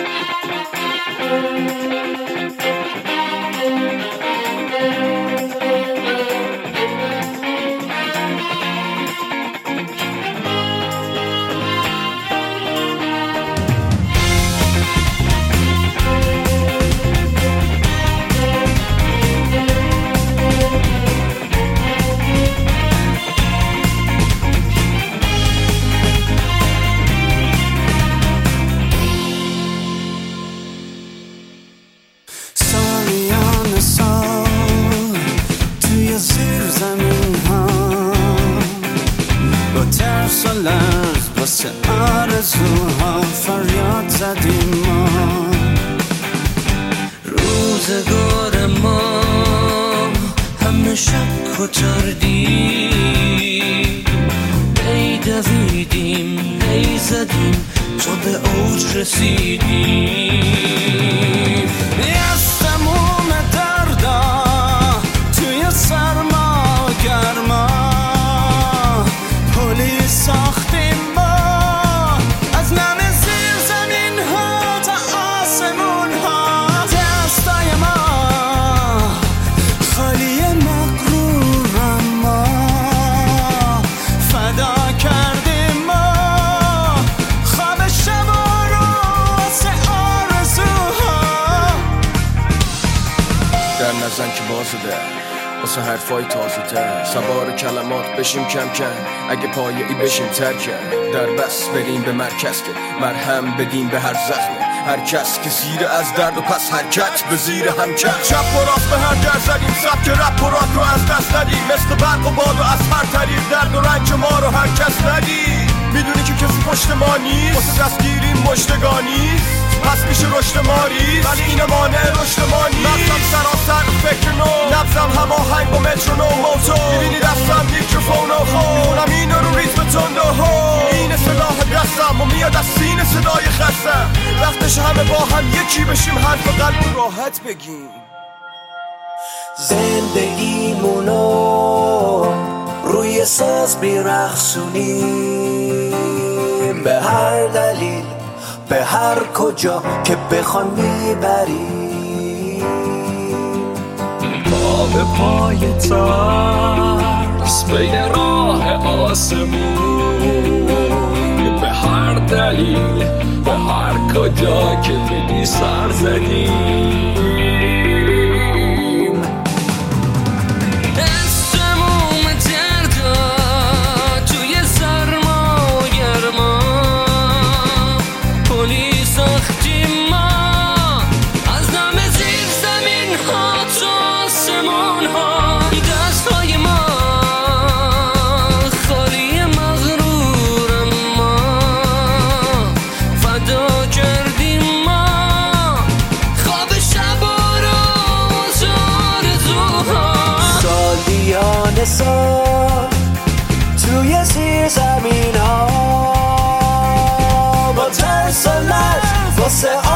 واسه آرزوها فریاد زدیم ما. روزگار ما همه شک و تردیم، ای دویدیم ای زدیم تا به اوج رسیدیم. از تموم دردا توی سرما گرما پلی ساختیم ما، از نم زیر زمین ها تا آسمون ها. دستای ما خالی مغرور ما فدا کردیم ما، خواب شبا رو واسه آرزوها. در نزن که بازده واسه حرفای تازه تر، سوار کلمات بشیم کم کم، اگه پایه‌ای بشیم ترکم. در بس بریم به مرکز که مرهم بدیم به هر زخم هر کس که زیر از درد و پس حرکت به زیر هم کرد. چپ و راست به هم در زدیم، سبک رپ و راک رو از دست ندیم، مثل برق و باد و از هر طریق درد و رنج ما رو هر کس ندید. میدونی که کسی پشت ما نیست، واسه دستگیریم مشتگانی پس میشه رشد ما ریز، ولی این مانع رشد ما نیست. نبزم سراسر فکر نو، نبزم هماهنگ با مترونوم موتو، میبینی دستم میکروفون و خون میخونم این رو ریتم تند و هو. این سلاح دستم و میاد از سینه صدای خستم، وقتش همه با هم یکی بشیم، حرف قلب راحت بگیم. زندگیمونو روی ساز میرقصونیم، به هر دلیل به هر کجا که بخوان میبریم. پا به پای ترس به یه راه آسمون، به هر دلیل به هر کجا که بگی سر زدیم. سال توی زیر زمین ها با ترس و لرز واسه